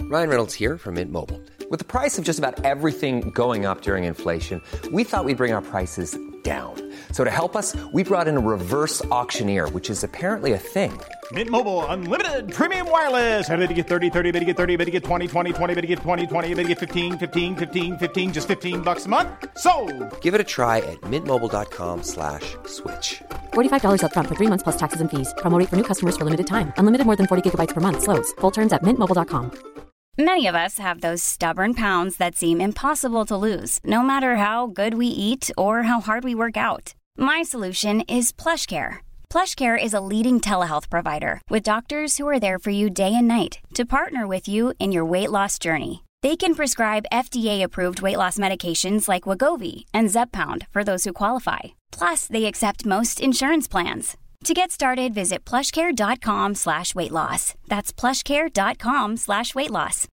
Ryan Reynolds here from Mint Mobile. With the price of just about everything going up during inflation, we thought we'd bring our prices down. So to help us, we brought in a reverse auctioneer, which is apparently a thing. Mint Mobile Unlimited Premium Wireless. How to get 30, 30, bit to get 30, bit to get 20, 20, 20, bit to get 20, 20, bit to get 15, 15, 15, 15, just $15 a month? Sold! Give it a try at mintmobile.com/switch. $45 up front for 3 months plus taxes and fees. Promo rate for new customers for limited time. Unlimited more than 40 gigabytes per month. Slows full terms at mintmobile.com. Many of us have those stubborn pounds that seem impossible to lose, no matter how good we eat or how hard we work out. My solution is PlushCare. PlushCare is a leading telehealth provider with doctors who are there for you day and night to partner with you in your weight loss journey. They can prescribe FDA-approved weight loss medications like Wegovy and Zepbound for those who qualify. Plus, they accept most insurance plans. To get started, visit plushcare.com/weightloss. That's plushcare.com/weightloss.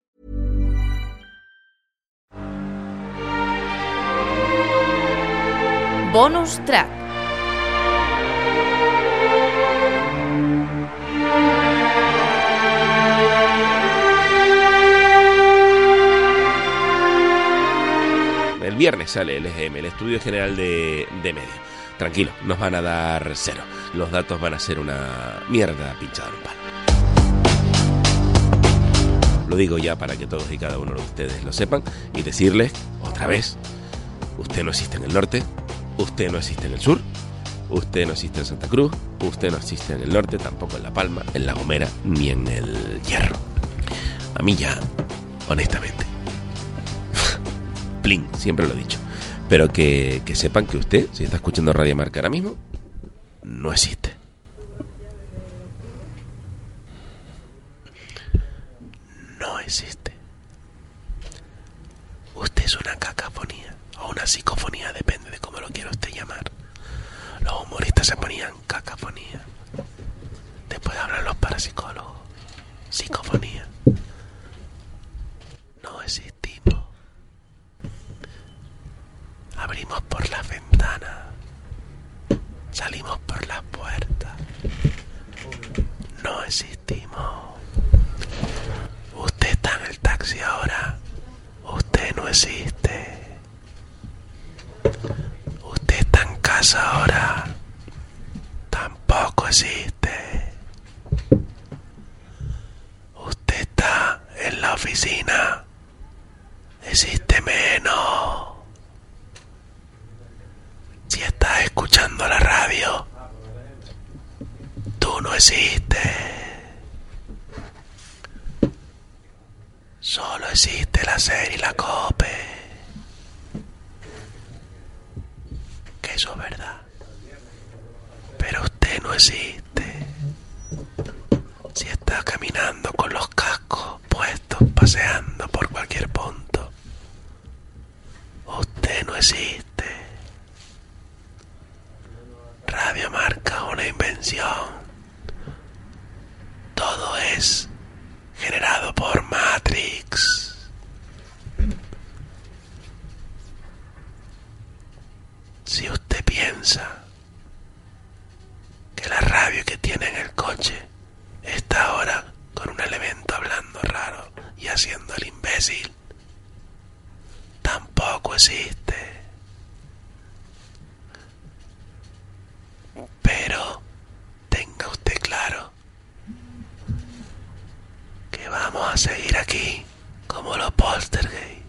Bonus track. El viernes sale el EGM, el Estudio General de Medios. Tranquilo, nos van a dar 0. Los datos van a ser una mierda pinchada en un palo. Lo digo ya para que todos y cada uno de ustedes lo sepan y decirles otra vez: usted no existe en el norte, usted no existe en el sur, usted no existe en Santa Cruz, usted no existe en el norte, tampoco en La Palma, en La Gomera, ni en el Hierro. A mí ya, honestamente, plin, siempre lo he dicho. Pero que sepan que usted, si está escuchando Radio Marca ahora mismo, no existe. No existe. Usted es una cacofonía o una psicofonía, depende de cómo lo quiera usted llamar. Los humoristas se ponían cacofonía. Después hablan los parapsicólogos. Psicofonía. No existimos. Abrimos por las ventanas, salimos por las puertas. No existimos. Usted está en el taxi ahora. Usted no existe. Usted está en casa ahora. Tampoco existe. Usted está en la oficina. Existe menos. Si estás escuchando la radio, tú no existes. Solo existe la SER y la COPE. Que eso es verdad. Pero usted no existe. Si estás caminando con los cascos puestos, paseando por cualquier punto, usted no existe. Radio Marca, una invención. Todo es generado por Matrix. Si usted piensa que la radio que tiene en el coche está ahora con un elemento hablando raro y haciendo el imbécil, tampoco existe. Pero tenga usted claro que vamos a seguir aquí como los poltergeist.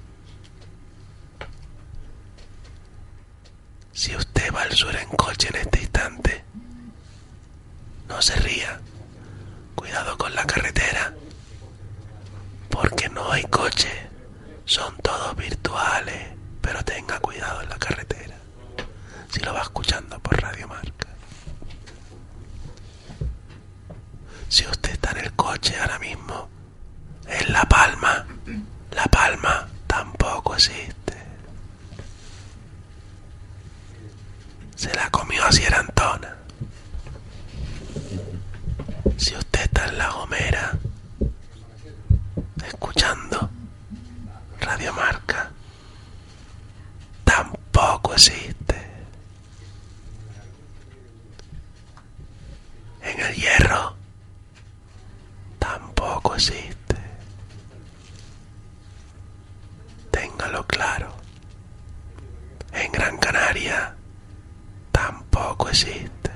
Si usted va al sur en coche en este instante, no se ría. Cuidado con la carretera, porque no hay coche, son todos virtuales. Pero tenga cuidado en la carretera si lo va escuchando por Radio Marca. Si usted está en el coche ahora mismo en La Palma, La Palma tampoco existe. Se la comió a Sierra Antona. Si usted está en La Gomera escuchando Radio Marca, tampoco existe. En el Hierro tampoco existe. téngalo claro. En Gran Canaria tampoco existe.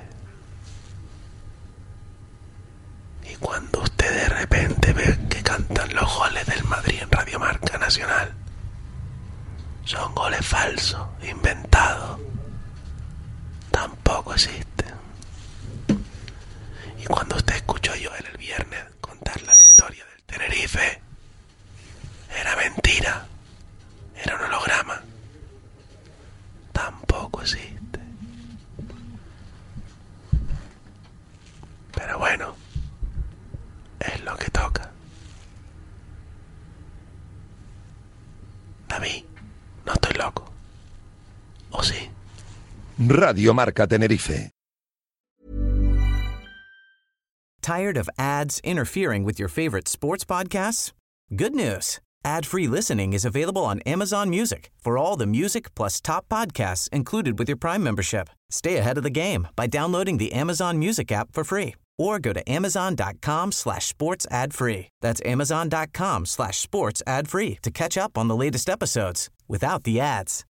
Y cuando usted de repente ve que cantan los goles del Madrid en Radio Marca Nacional, son goles falsos, inventados, tampoco existen. Y cuando usted escuchó a Joel el viernes contar la victoria del Tenerife, era mentira, era un holograma, tampoco existe. Pero bueno, es lo que toca. David, no estoy loco. ¿O sí? Radio Marca Tenerife. Tired of ads interfering with your favorite sports podcasts? Good news. Ad-free listening is available on Amazon Music for all the music plus top podcasts included with your Prime membership. Stay ahead of the game by downloading the Amazon Music app for free or go to amazon.com/sports ad free. That's amazon.com/sports ad free to catch up on the latest episodes without the ads.